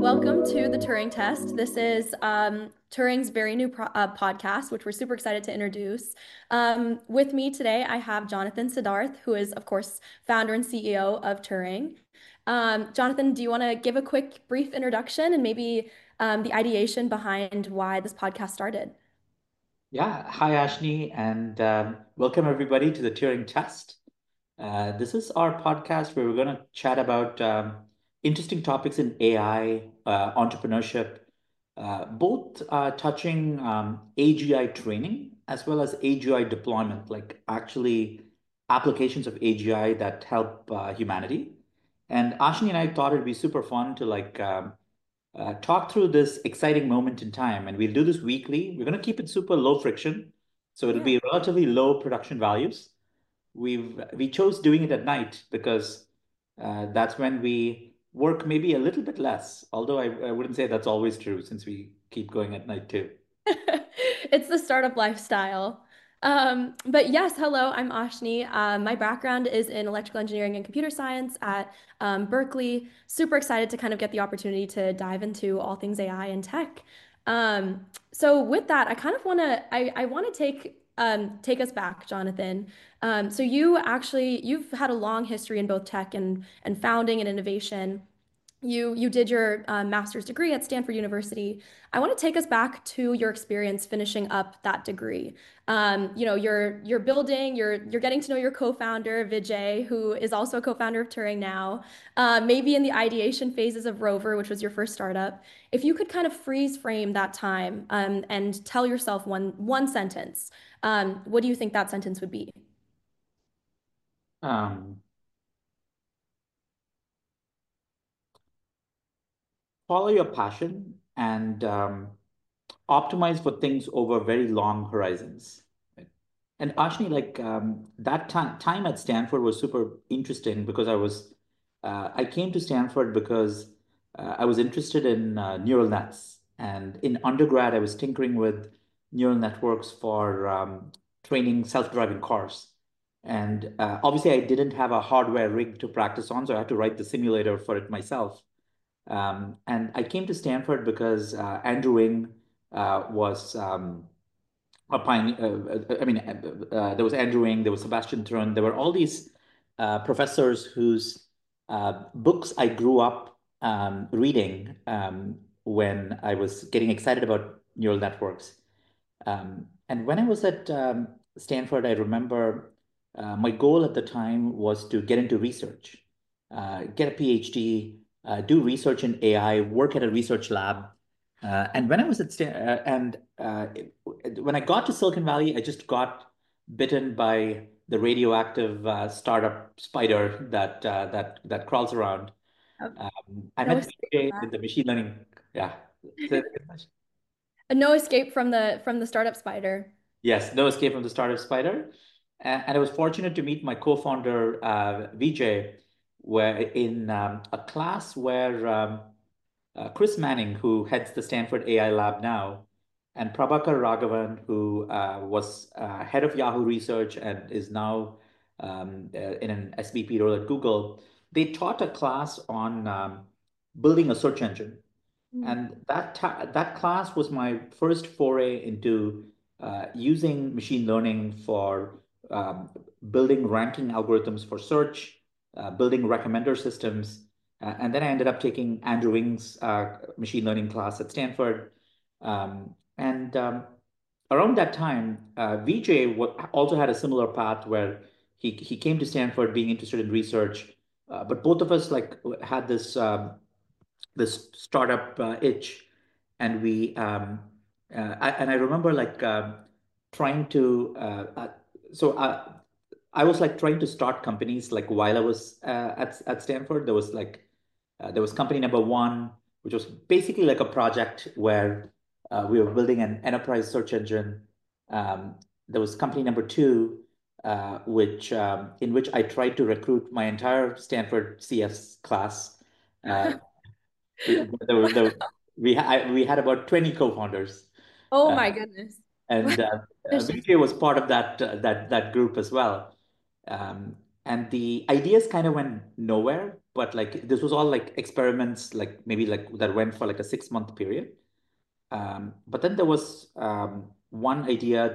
welcome to the Turing Test. This is Turing's very new podcast, which we're super excited to introduce. With me today, I have Jonathan Siddharth, who is, of course, founder and CEO of Turing. Jonathan, do you want to give a quick, brief introduction and maybe the ideation behind why this podcast started? Yeah, hi Ashni, and welcome everybody to the Turing Test. This is our podcast where we're going to chat about interesting topics in AI, entrepreneurship, both touching AGI training as well as AGI deployment, like actually applications of AGI that help humanity. And Ashni and I thought it'd be super fun to talk through this exciting moment in time. And we'll do this weekly. We're going to keep it super low friction. So it'll Yeah. be relatively low production values. We chose doing it at night because that's when we work maybe a little bit less. Although I wouldn't say that's always true since we keep going at night too. It's the startup lifestyle. But yes, hello, I'm Ashni. My background is in electrical engineering and computer science at Berkeley. Super excited to kind of get the opportunity to dive into all things AI and tech. So with that, I kind of want to I want to take us back, Jonathan. So you've had a long history in both tech and founding and innovation. You did your master's degree at Stanford University. I want to take us back to your experience finishing up that degree. You're building, you're getting to know your co-founder Vijay, who is also a co-founder of Turing now. Maybe in the ideation phases of Rover, which was your first startup. If you could kind of freeze frame that time and tell yourself one sentence, what do you think that sentence would be? Um, Follow your passion and optimize for things over very long horizons. Right? And Ashni, that time at Stanford was super interesting because I came to Stanford because I was interested in neural nets. And in undergrad, I was tinkering with neural networks for training self-driving cars. And obviously, I didn't have a hardware rig to practice on, so I had to write the simulator for it myself. And I came to Stanford because Andrew Ng was a pioneer. There was Andrew Ng, there was Sebastian Thrun, there were all these professors whose books I grew up reading when I was getting excited about neural networks. And when I was at Stanford, I remember my goal at the time was to get into research, get a PhD, do research in AI, work at a research lab. And when I was at Stan and when I got to Silicon Valley, I just got bitten by the radioactive startup spider that crawls around. I No met escape from Vijay that. with the machine learning. Yeah. So- No escape from the startup spider. Yes, no escape from the startup spider. And I was fortunate to meet my co-founder, Vijay, where in a class where Chris Manning, who heads the Stanford AI Lab now, and Prabhakar Raghavan, who was head of Yahoo Research and is now in an SVP role at Google, they taught a class on building a search engine. Mm. And that class was my first foray into using machine learning for building ranking algorithms for search, building recommender systems. And then I ended up taking Andrew Ng's machine learning class at Stanford. And around that time, Vijay also had a similar path where he came to Stanford being interested in research. But both of us had this startup itch, and I remember trying to so I was like trying to start companies like while I was at Stanford. There was company number one, which was basically like a project where we were building an enterprise search engine. Um, there was company number two, which in which I tried to recruit my entire Stanford CS class. Uh, there were, we had about 20 co-founders, Oh uh, my goodness. and Ambitious. Vijay was part of that group as well. Um, and the ideas kind of went nowhere. But like this was all like experiments, like maybe like that went for like a 6 month period. But then there was one idea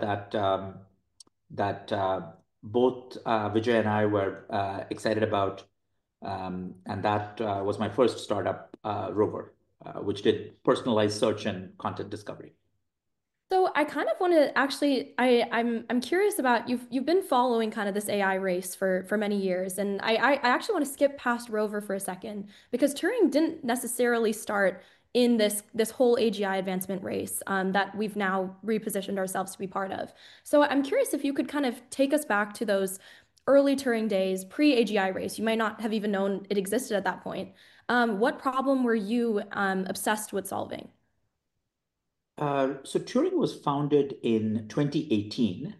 that both Vijay and I were excited about, and that was my first startup, Rover, which did personalized search and content discovery. So I kind of want to actually I'm curious about you've been following kind of this AI race for many years, and I actually want to skip past Rover for a second because Turing didn't necessarily start in this whole AGI advancement race that we've now repositioned ourselves to be part of. So I'm curious if you could kind of take us back to those early Turing days, pre-AGI race. You might not have even known it existed at that point. What problem were you obsessed with solving? So Turing was founded in 2018.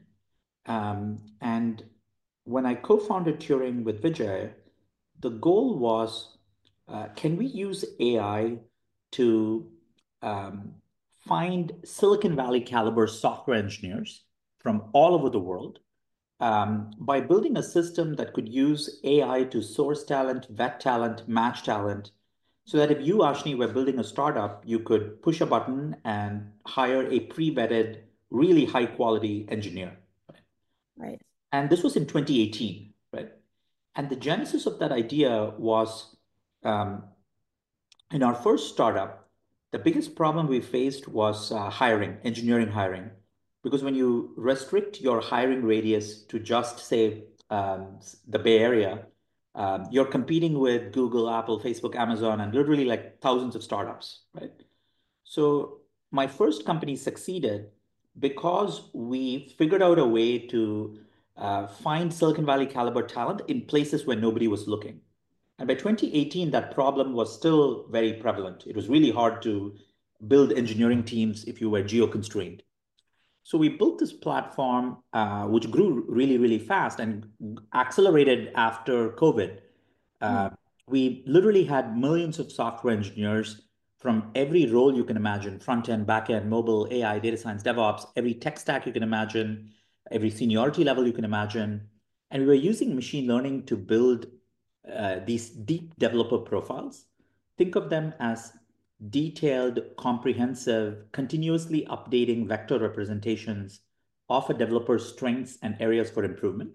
And when I co-founded Turing with Vijay, the goal was, can we use AI to um, find Silicon Valley caliber software engineers from all over the world by building a system that could use AI to source talent, vet talent, match talent, so that if you, Ashni, were building a startup, you could push a button and hire a pre-vetted, really high quality engineer. Right. And this was in 2018, right? And the genesis of that idea was um, in our first startup, the biggest problem we faced was hiring, engineering hiring. Because when you restrict your hiring radius to just, say, the Bay Area, you're competing with Google, Apple, Facebook, Amazon, and literally like thousands of startups, right? So my first company succeeded because we figured out a way to find Silicon Valley caliber talent in places where nobody was looking. And by 2018, that problem was still very prevalent. It was really hard to build engineering teams if you were geo-constrained. So we built this platform, which grew really, really fast and accelerated after COVID. Mm. Uh, we literally had millions of software engineers from every role you can imagine: front end, back end, mobile, AI, data science, DevOps, every tech stack you can imagine, every seniority level you can imagine. And we were using machine learning to build these deep developer profiles. Think of them as detailed, comprehensive, continuously updating vector representations of a developer's strengths and areas for improvement.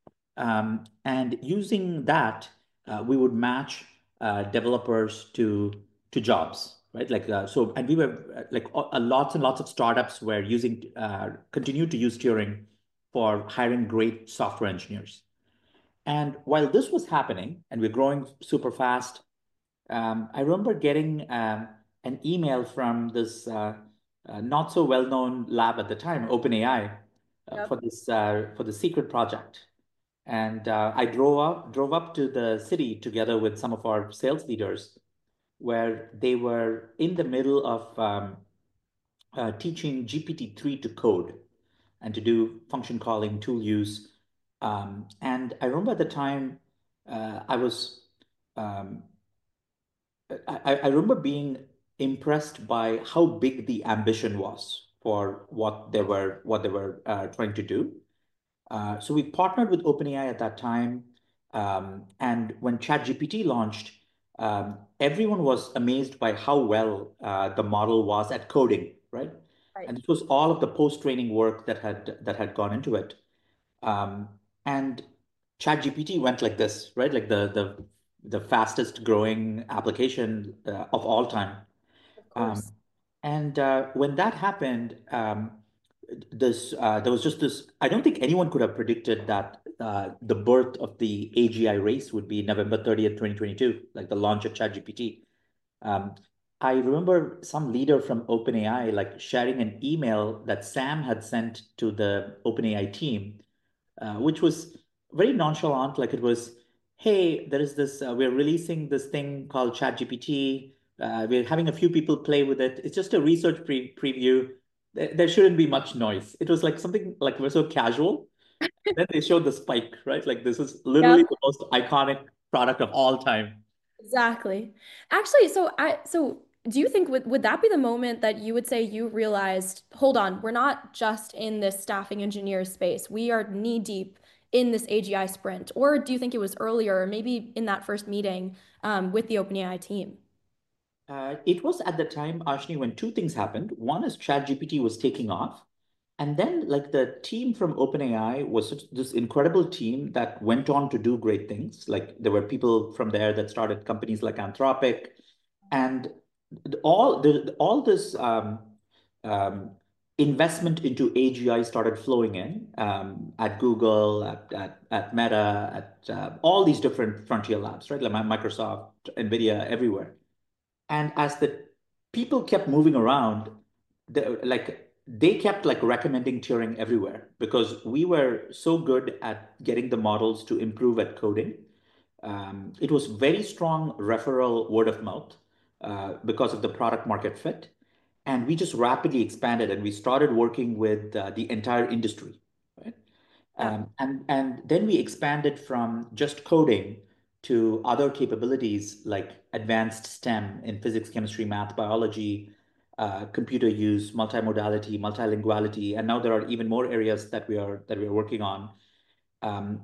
And using that, we would match developers to jobs, right? Like so, and we were like lots and lots of startups were using continue to use Turing for hiring great software engineers. And while this was happening, and we're growing super fast, I remember getting an email from this not so well-known lab at the time, OpenAI, Yep. for the secret project. And I drove up to the city together with some of our sales leaders, where they were in the middle of teaching GPT-3 to code and to do function calling, tool use. And I remember at the time, I was um, I remember being impressed by how big the ambition was for what they were trying to do. So we partnered with OpenAI at that time, and when ChatGPT launched, everyone was amazed by how well the model was at coding, right? Right. And this was all of the post-training work that had gone into it. Um, and ChatGPT went like this, right? Like the fastest growing application of all time. Of Um, course. and when that happened, this there was just this. I don't think anyone could have predicted that the birth of the AGI race would be November 30th, 2022, like the launch of ChatGPT. Um, I remember some leader from OpenAI like sharing an email that Sam had sent to the OpenAI team, which was very nonchalant. Like it was, hey, there is this, we're releasing this thing called ChatGPT. We're having a few people play with it. It's just a research preview. There shouldn't be much noise. It was like something like we're so casual. Then they showed the spike, right? Like this is literally Yep. the most iconic product of all time. Exactly. Actually, so do you think would that be the moment that you would say you realized, hold on, we're not just in this staffing engineer space. We are knee deep in this AGI sprint? Or do you think it was earlier, maybe in that first meeting with the OpenAI team? It was at the time, Ashni, when two things happened. One is ChatGPT was taking off. And then, like the team from OpenAI was this incredible team that went on to do great things. Like there were people from there that started companies like Anthropic, and all this um, investment into AGI started flowing in at Google, at Meta, at all these different frontier labs, right? Like Microsoft, NVIDIA, everywhere. And as the people kept moving around, they kept like recommending Turing everywhere because we were so good at getting the models to improve at coding. It was very strong referral word of mouth because of the product market fit. And we just rapidly expanded and we started working with the entire industry, right? Yeah. And then we expanded from just coding to other capabilities like advanced STEM in physics, chemistry, math, biology, computer use, multimodality, multilinguality, and now there are even more areas that we are working on. Um,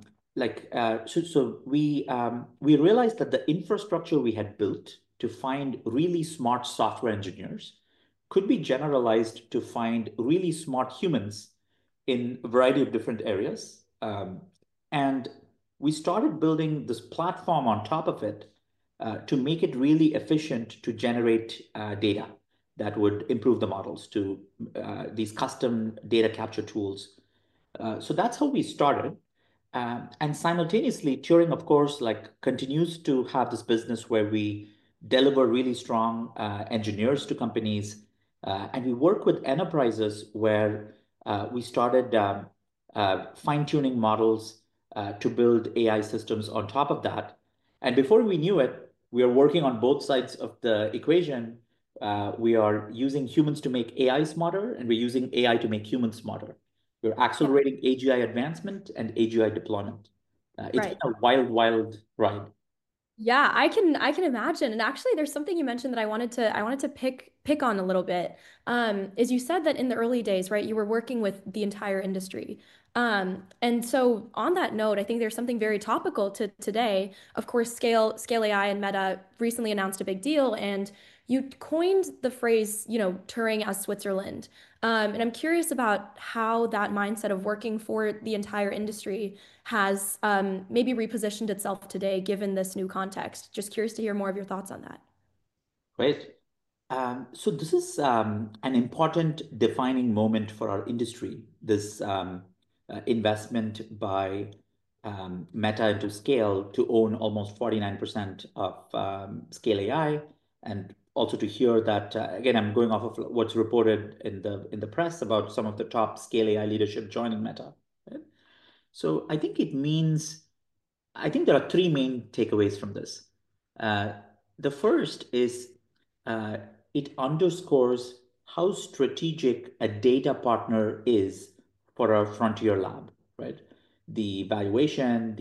we realized that the infrastructure we had built to find really smart software engineers could be generalized to find really smart humans in a variety of different areas. And we started building this platform on top of it to make it really efficient to generate data that would improve the models to these custom data capture tools. So that's how we started. And simultaneously, Turing, of course, like continues to have this business where we deliver really strong engineers to companies, and we work with enterprises where we started fine-tuning models to build AI systems on top of that. And before we knew it, we are working on both sides of the equation. We are using humans to make AI smarter, and we're using AI to make humans smarter. We're Yeah. accelerating AGI advancement and AGI deployment. It's been Right. a wild, wild ride. Yeah, I can imagine. And actually there's something you mentioned that I wanted to pick on a little bit. Is you said that in the early days, right, you were working with the entire industry. And so on that note, I think there's something very topical to today. Of course, Scale AI and Meta recently announced a big deal, and you coined the phrase, Turing as Switzerland. And I'm curious about how that mindset of working for the entire industry has maybe repositioned itself today, given this new context. Just curious to hear more of your thoughts on that. Right. So this is an important defining moment for our industry. This investment by Meta into Scale to own almost 49% of Scale AI, and also to hear that again, I'm going off of what's reported in the press about some of the top Scale AI leadership joining Meta. Right? So I think there are three main takeaways from this. Uh, the first is uh, it underscores how strategic a data partner is for our frontier lab, right? The valuation,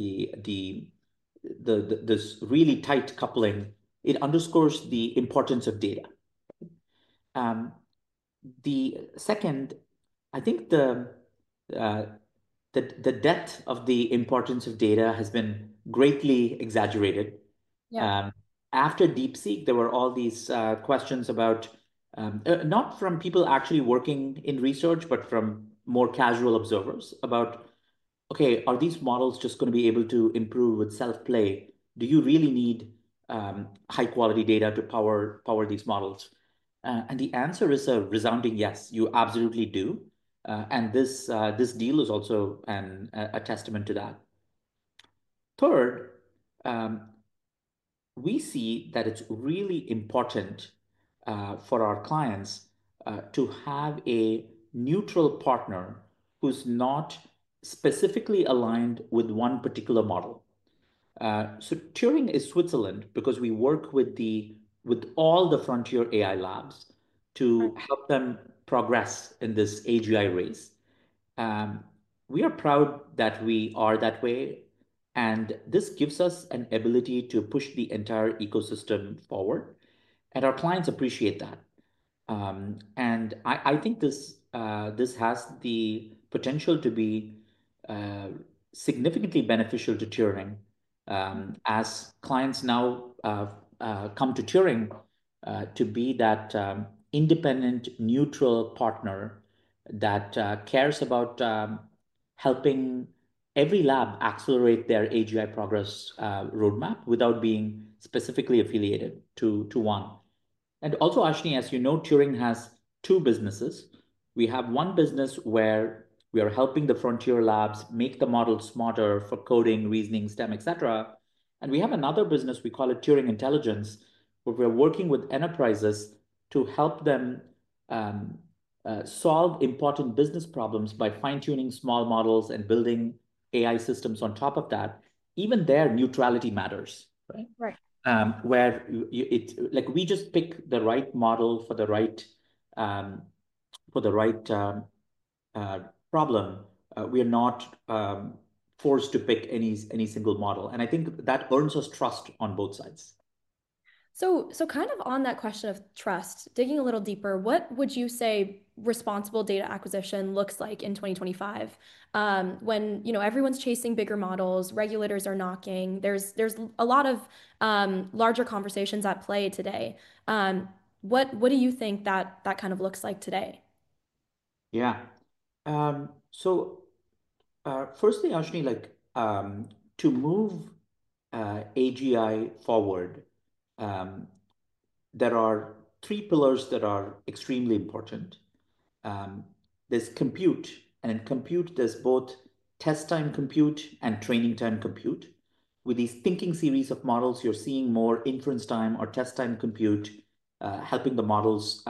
this really tight coupling, it underscores the importance of data. Um, the second, I think uh, the depth of the importance of data has been greatly exaggerated. Yeah. Um, After DeepSeek, there were all these questions about not from people actually working in research, but from more casual observers about, okay, are these models just going to be able to improve with self-play? Do you really need high quality data to power these models? And the answer is a resounding yes. You absolutely do. And this deal is also a testament to that. Third, um, we see that it's really important for our clients to have a neutral partner who's not specifically aligned with one particular model. So Turing is Switzerland because we work with all the frontier AI labs Right. to help them progress in this AGI race. Um, we are proud that we are that way, and this gives us an ability to push the entire ecosystem forward, and our clients appreciate that. And I think this has the potential to be significantly beneficial to Turing as clients now come to Turing to be that independent, neutral partner that cares about helping every lab accelerate their AGI progress roadmap without being specifically affiliated to one. And also, Ashni, as you know, Turing has two businesses. We have one business where we are helping the frontier labs make the model smarter for coding, reasoning, STEM, etc. And we have another business, we call it Turing Intelligence, where we're working with enterprises to help them um, solve important business problems by fine-tuning small models and building AI systems on top of that. Even there, neutrality matters, right? Right. Where it like we just pick the right model um, for the right uh, problem. We are not forced to pick any single model, and I think that earns us trust on both sides. So kind of on that question of trust, digging a little deeper, what would you say responsible data acquisition looks like in 2025? When, everyone's chasing bigger models, regulators are knocking, there's a lot of larger conversations at play today. What do you think that kind of looks like today? Yeah. So firstly, Ashni, to move AGI forward, um, there are three pillars that are extremely important. Um, there's compute, and in compute, there's both test time compute and training time compute. With these thinking series of models, you're seeing more inference time or test time compute, helping the models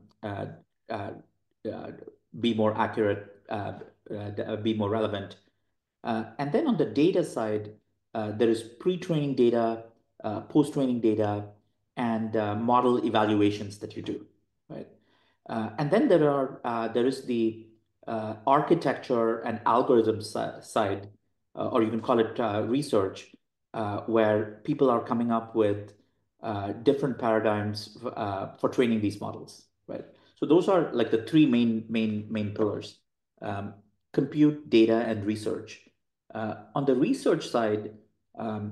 uh, uh, be more accurate, be more relevant. And then on the data side, there is pre-training data, post-training data, and model evaluations that you do, right? And then there is the architecture and algorithm side, or you can call it research, where people are coming up with different paradigms for training these models, right? So those are like the three main pillars: um, compute, data, and research. On the research side, um,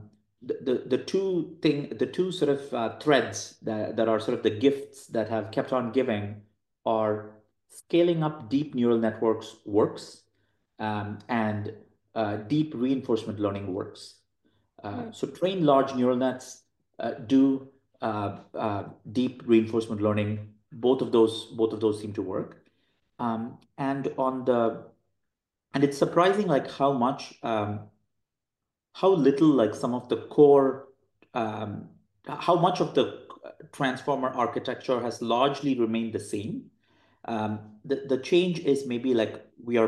the two sort of threads that are sort of the gifts that have kept on giving are scaling up deep neural networks works, and deep reinforcement learning works. Hmm. So train large neural nets, do deep reinforcement learning. Both of those seem to work. And on the and it's surprising like how little like some of the core how much of the transformer architecture has largely remained the same. The change is maybe like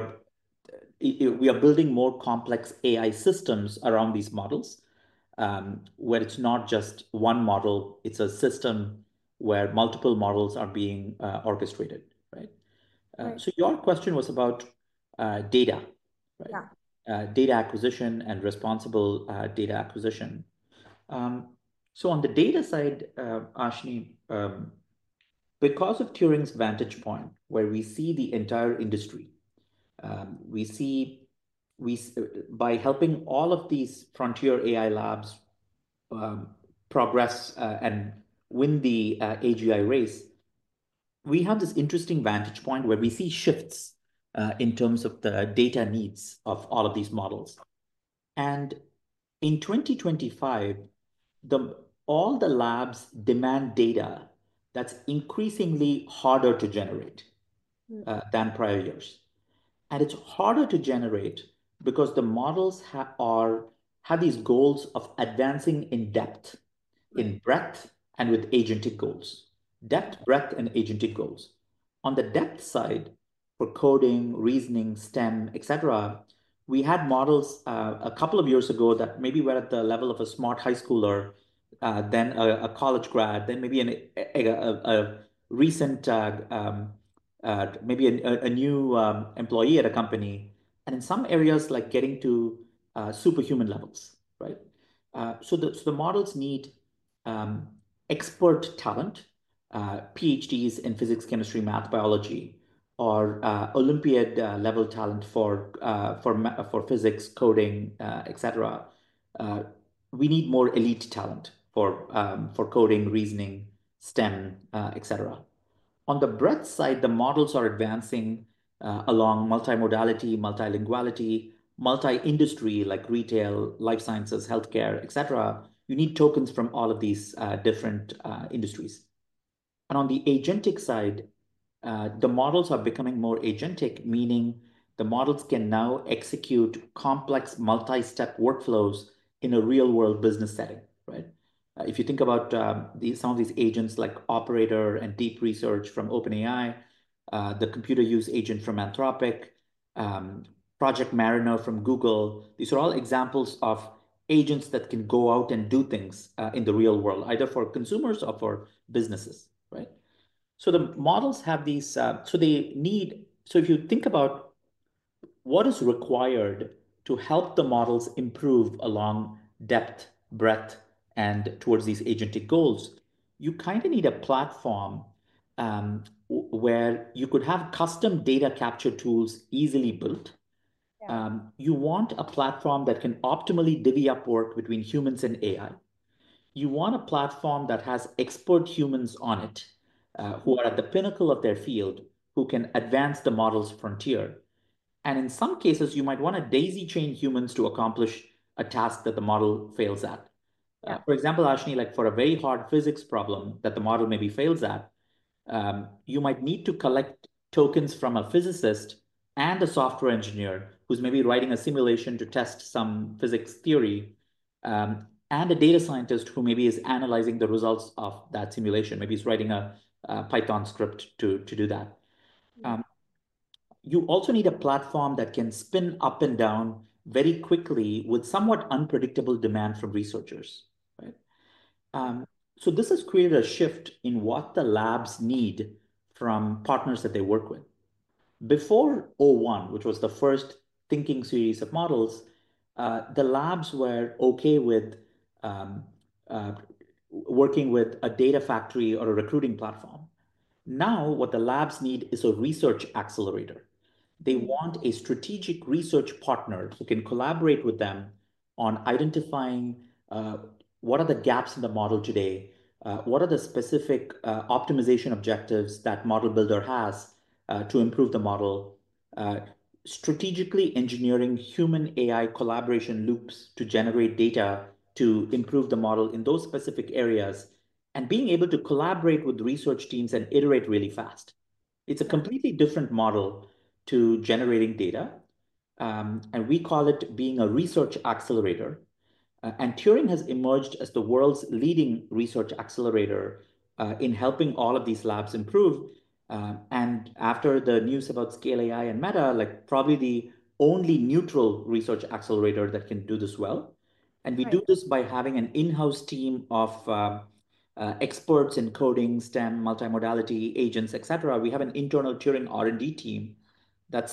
we are building more complex AI systems around these models, where it's not just one model, it's a system where multiple models are being orchestrated, right? Right. So your question was about data, right? Yeah. Data acquisition and responsible data acquisition. Um, so on the data side, Ashni, because of Turing's vantage point, where we see the entire industry, we see we by helping all of these frontier AI labs um, progress and win the AGI race, we have this interesting vantage point where we see shifts in terms of the data needs of all of these models. And in 2025, the all the labs demand data that's increasingly harder to generate Mm. than prior years. And it's harder to generate because the models have these goals of advancing in depth, Right. in breadth, and with agentic goals. Depth, breadth, and agentic goals. On the depth side, for coding, reasoning, STEM, etc., we had models a couple of years ago that maybe were at the level of a smart high schooler, then a college grad, then maybe a recent maybe a new employee at a company, and in some areas like getting to superhuman levels, right? So the models need um, expert talent, PhDs in physics, chemistry, math, biology, or Olympiad level talent for physics, coding, etc. Uh, we need more elite talent for coding, reasoning, STEM, etc. On the breadth side, the models are advancing along multimodality, multilinguality, multi-industry like retail, life sciences, healthcare, etc. You need tokens from all of these different industries. And on the agentic side, the models are becoming more agentic, meaning the models can now execute complex multi-step workflows in a real-world business setting, right? If you think about some of these agents like Operator and Deep Research from OpenAI, the computer use agent from Anthropic, um, Project Mariner from Google, these are all examples of agents that can go out and do things in the real world, either for consumers or for businesses, right? So the models have these, so if you think about what is required to help the models improve along depth, breadth, and towards these agentic goals, you kind of need a platform where you could have custom data capture tools easily built. Yeah. You want a platform that can optimally divvy up work between humans and AI. You want a platform that has expert humans on it, who are at the pinnacle of their field, who can advance the model's frontier. And in some cases, you might want to daisy chain humans to accomplish a task that the model fails at. Yeah. For example, Ashni, like for a very hard physics problem that the model maybe fails at, you might need to collect tokens from a physicist and a software engineer who's maybe writing a simulation to test some physics theory, and a data scientist who maybe is analyzing the results of that simulation. Maybe he's writing a Python script to do that. Um, you also need a platform that can spin up and down very quickly with somewhat unpredictable demand from researchers, right? Um, so this has created a shift in what the labs need from partners that they work with. Before O1, which was the first thinking series of models, the labs were okay with um, uh, working with a data factory or a recruiting platform. Now, what the labs need is a research accelerator. They Mhm. want a strategic research partner who can collaborate with them on identifying what are the gaps in the model today, what are the specific optimization objectives that model builder has to improve the model, uh, strategically engineering human AI collaboration loops to generate data to improve the model in those specific areas, and being able to collaborate with research teams and iterate really fast. It's a Yeah. completely different model to generating data. And we call it being a research accelerator. And Turing has emerged as the world's leading research accelerator in helping all of these labs improve. And after the news about Scale AI and Meta, like probably the only neutral research accelerator that can do this well. And we do Right. this by having an in-house team of experts in coding, STEM, multimodality, agents, etc. We have an internal Turing R&D team that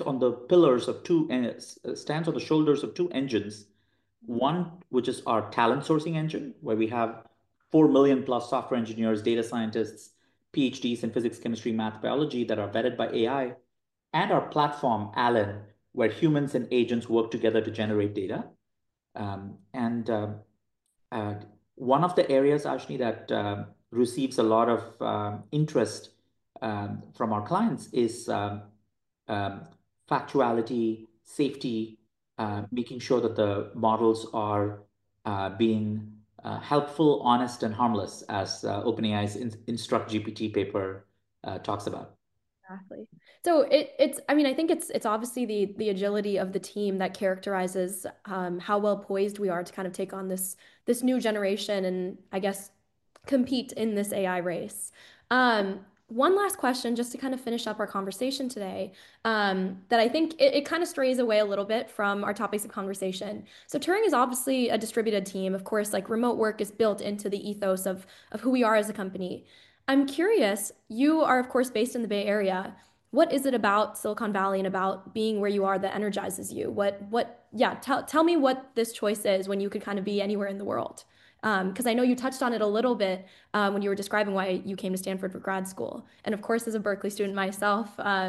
stands on the shoulders of two engines. Mhm. One, which is our talent sourcing engine, where we have 4 million plus software engineers, data scientists, PhDs in physics, chemistry, math, biology that are vetted by AI, and our platform, Alan, where humans and agents work together to generate data. And uh, One of the areas, Ashni, that receives a lot of interest from our clients is um, factuality, safety, making sure that the models are being helpful, honest, and harmless, as OpenAI's Instruct GPT paper talks about. Exactly. So it's I mean I think it's obviously the agility of the team that characterizes how well poised we are to kind of take on this new generation and I guess compete in this AI race. One last question just to kind of finish up our conversation today, that I think it kind of strays away a little bit from our topics of conversation. So Turing is obviously a distributed team. Of course, like remote work is built into the ethos of who we are as a company. I'm curious, you are, of course, based in the Bay Area. What is it about Silicon Valley and about being where you are that energizes you? Yeah, tell me what this choice is when you could kind of be anywhere in the world. Because I know you touched on it a little bit when you were describing why you came to Stanford for grad school. And of course, as a Berkeley student myself,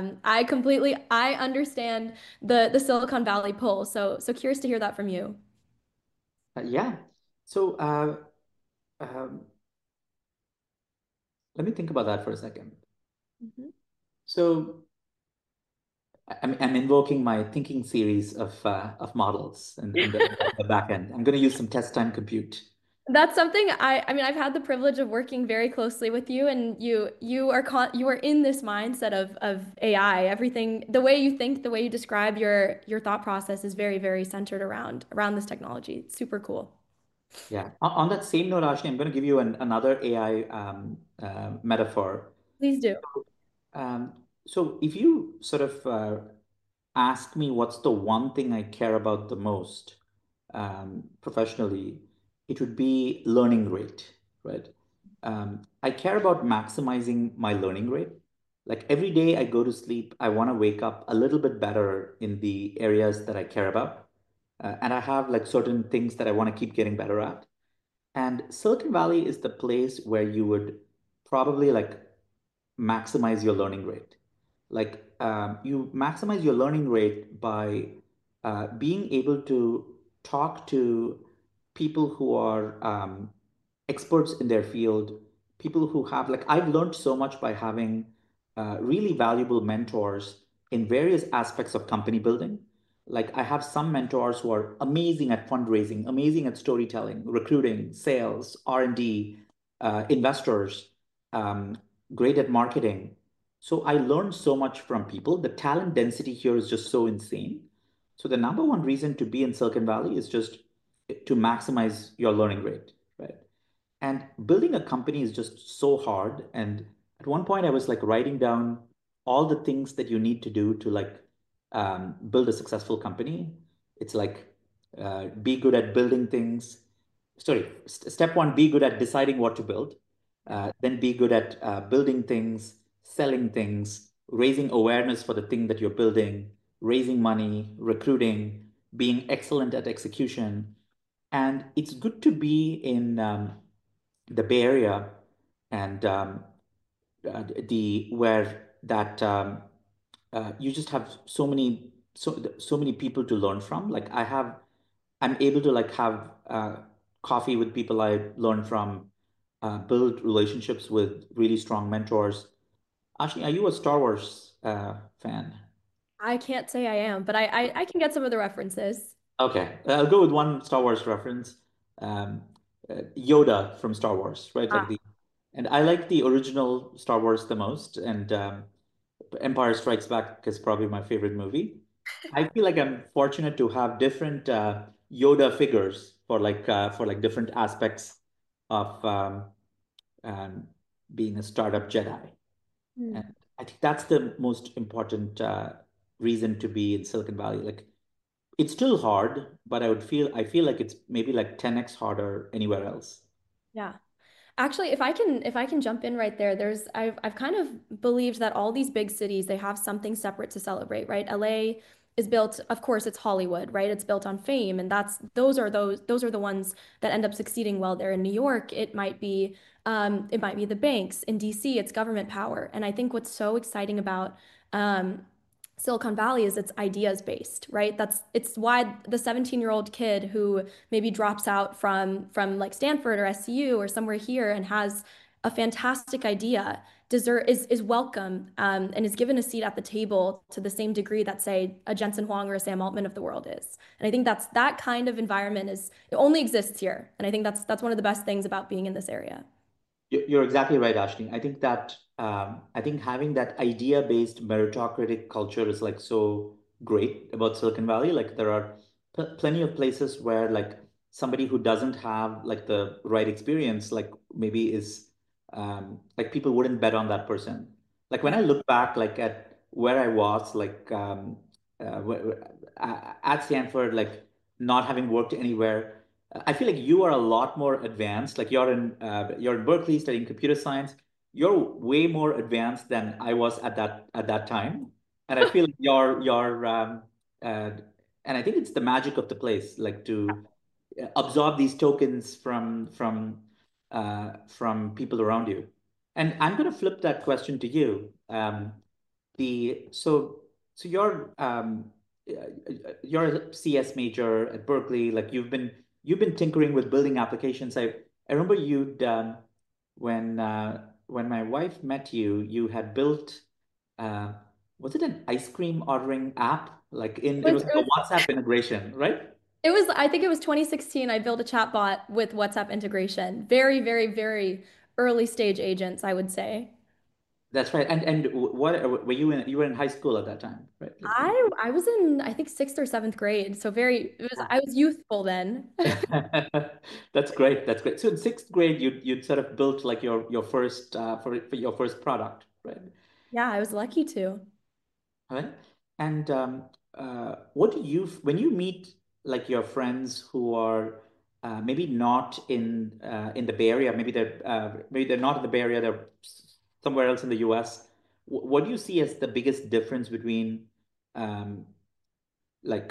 I understand the Silicon Valley pull. So curious to hear that from you. Yeah. So um, let me think about that for a second. Mhm. So I'm invoking my thinking series of models and the back end. I'm going to use some test time compute. That's something I mean, I've had the privilege of working very closely with you, and you are in this mindset of AI. Everything, the way you think, the way you describe your thought process is very, very centered around this technology. It's super cool. Yeah. On that same note, Ashley, I'm going to give you another AI metaphor. Please do. Um, so if you sort of ask me what's the one thing I care about the most professionally, it would be learning rate, right? I care about maximizing my learning rate. Like every day I go to sleep, I want to wake up a little bit better in the areas that I care about. And I have like certain things that I want to keep getting better at. And Silicon Valley is the place where you would probably like maximize your learning rate. Like you maximize your learning rate by being able to talk to people who are experts in their field, people who have, like, I've learned so much by having really valuable mentors in various aspects of company building. Like I have some mentors who are amazing at fundraising, amazing at storytelling, recruiting, sales, R&D, investors, um, great at marketing. So I learned so much from people. The talent density here is just so insane. So the number one reason to be in Silicon Valley is just to maximize your learning rate, right? And building a company is just so hard. And at one point, I was like writing down all the things that you need to do to like build a successful company. It's like be good at building things. Sorry, step one, be good at deciding what to build. Then be good at building things, selling things, raising awareness for the thing that you're building, raising money, recruiting, being excellent at execution. And it's good to be in the Bay Area and the where that you just have so many people to learn from. Like I'm able to like have coffee with people I learn from, build relationships with really strong mentors. Ashni, are you a Star Wars fan? I can't say I am, but I can get some of the references. Okay, I'll go with one Star Wars reference. Um, Yoda from Star Wars, right? Ah. Like the, and I like the original Star Wars the most, and Empire Strikes Back is probably my favorite movie. I feel like I'm fortunate to have different Yoda figures for like different aspects of um, being a startup Jedi, and Hmm. I think that's the most important reason to be in Silicon Valley. Like it's still hard, but I feel like it's maybe like 10x harder anywhere else. Yeah. Actually, if I can jump in right there, I've kind of believed that all these big cities, they have something separate to celebrate, right? LA is built, of course, it's Hollywood, right? It's built on fame, and those are the ones that end up succeeding well there. In New York, it might be the banks. In DC, it's government power. And I think what's so exciting about Silicon Valley is it's ideas based, right? It's why the 17-year-old kid who maybe drops out from like Stanford or SCU or somewhere here and has a fantastic idea is welcome and is given a seat at the table to the same degree that say a Jensen Huang or a Sam Altman of the world is. And I think that kind of environment it only exists here. And I think that's one of the best things about being in this area. You're exactly right, Ashley. I think that I think having that idea-based meritocratic culture is like so great about Silicon Valley. Like there are plenty of places where like somebody who doesn't have like the right experience, like maybe is like people wouldn't bet on that person. Like when Yeah. I look back, like at where I was, like at Stanford, like not having worked anywhere. I feel like you are a lot more advanced. Like you're in Berkeley studying computer science. You're way more advanced than I was at that time, and I feel like uh, and I think it's the magic of the place. Like to absorb these tokens from people around you. And I'm going to flip that question to you. The so you're a CS major at Berkeley. Like you've been tinkering with building applications. I remember you'd when my wife met you, you had built uh, was it an ice cream ordering app? Like it was It like was, a WhatsApp integration, right? I think it was 2016. I built a chatbot with WhatsApp integration. Very, very, very early stage agents, I would say. That's right. And what were you were in high school at that time, right? Like I was in, I think, sixth or seventh grade. So I was youthful then. That's great. That's great. So in sixth grade, you'd sort of built like your first for your first product, right? Yeah, I was lucky to. All right. And what do you when you meet like your friends who are maybe not in the Bay Area, maybe they're not in the Bay Area, they're somewhere else in the U.S. What do you see as the biggest difference between um, like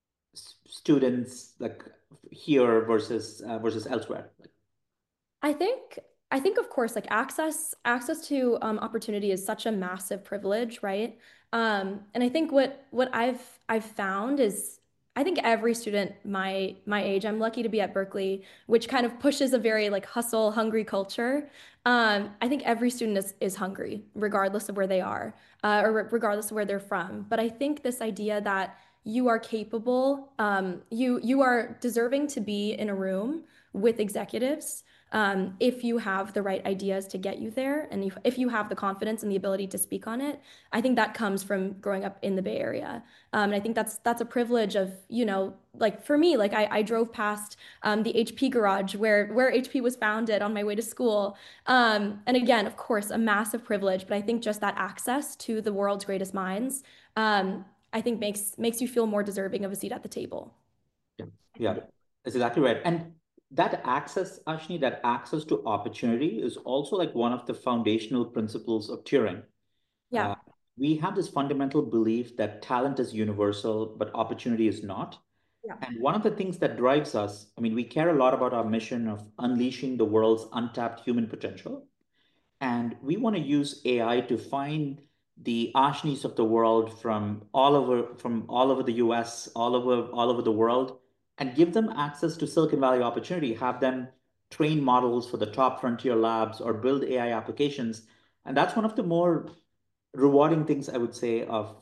students like here versus elsewhere? I think I think of course like access to opportunity is such a massive privilege, right? And I think what I've found is I think every student my age, I'm lucky to be at Berkeley, which kind of pushes a very like hustle hungry culture. I think every student is hungry, regardless of where they are, regardless of where they're from. But I think this idea that you are capable, you are deserving to be in a room with executives if you have the right ideas to get you there, and if you have the confidence and the ability to speak on it. I think that comes from growing up in the Bay Area. And I think that's a privilege of, like for me, like I drove past the HP garage where HP was founded on my way to school. And again, of course, a massive privilege, but I think just that access to the world's greatest minds, I think makes you feel more deserving of a seat at the table. Yeah, yeah, that's exactly right. And that access, Ashni, that access to opportunity is also like one of the foundational principles of Turing. Yeah. Uh, we have this fundamental belief that talent is universal, but opportunity is not. Yeah. And one of the things that drives us, I mean, we care a lot about our mission of unleashing the world's untapped human potential. And we want to use AI to find the Ashnis of the world from all over the US, all over the world, and give them access to Silicon Valley opportunity, have them train models for the top frontier labs or build AI applications. And that's one of the more rewarding things I would say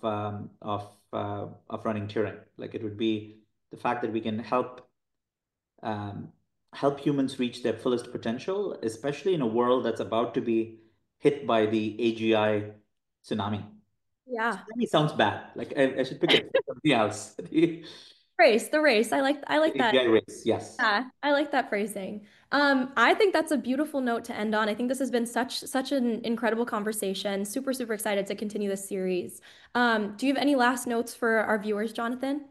of running Turing. Like it would be the fact that we can um, help humans reach their fullest potential, especially in a world that's about to be hit by the AGI tsunami. Yeah. Tsunami sounds bad. Like I should pick it something else. The race. I like The that. AGI race, yes. Yeah, I like that phrasing. I think that's a beautiful note to end on. I think this has been such an incredible conversation. Super, super excited to continue this series. Do you have any last notes for our viewers, Jonathan?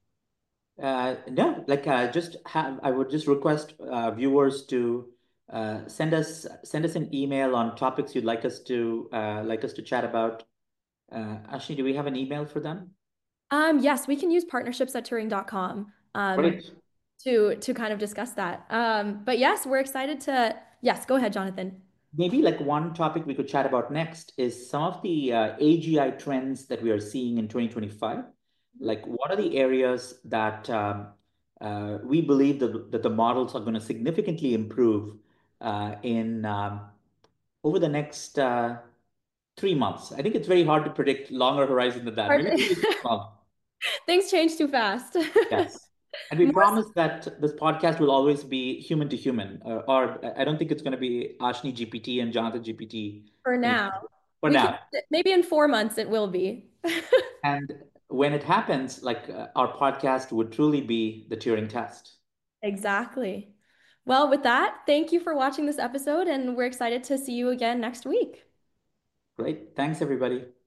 No, like I would just request viewers to send us an email on topics you'd like us to chat about. Ashni, do we have an email for them? Yes, we can use partnerships at Turing.com Great. to kind of discuss that. But yes, we're excited to, yes, go ahead, Jonathan. Maybe like one topic we could chat about next is some of the AGI trends that we are seeing in 2025. Like, what are the areas that we believe that the models are going to significantly improve in over the next 3 months? I think it's very hard to predict longer horizon than that. Maybe 3 to 6 months. Things change too fast. Yes. And we More promise that this podcast will always be human to human, or I don't think it's going to be Ashni GPT and Jonathan GPT for in, now. for We can, now. maybe in 4 months it will be. And when it happens, like our podcast would truly be the Turing test. Exactly. Well, with that, thank you for watching this episode, and we're excited to see you again next week. Great. Thanks, everybody.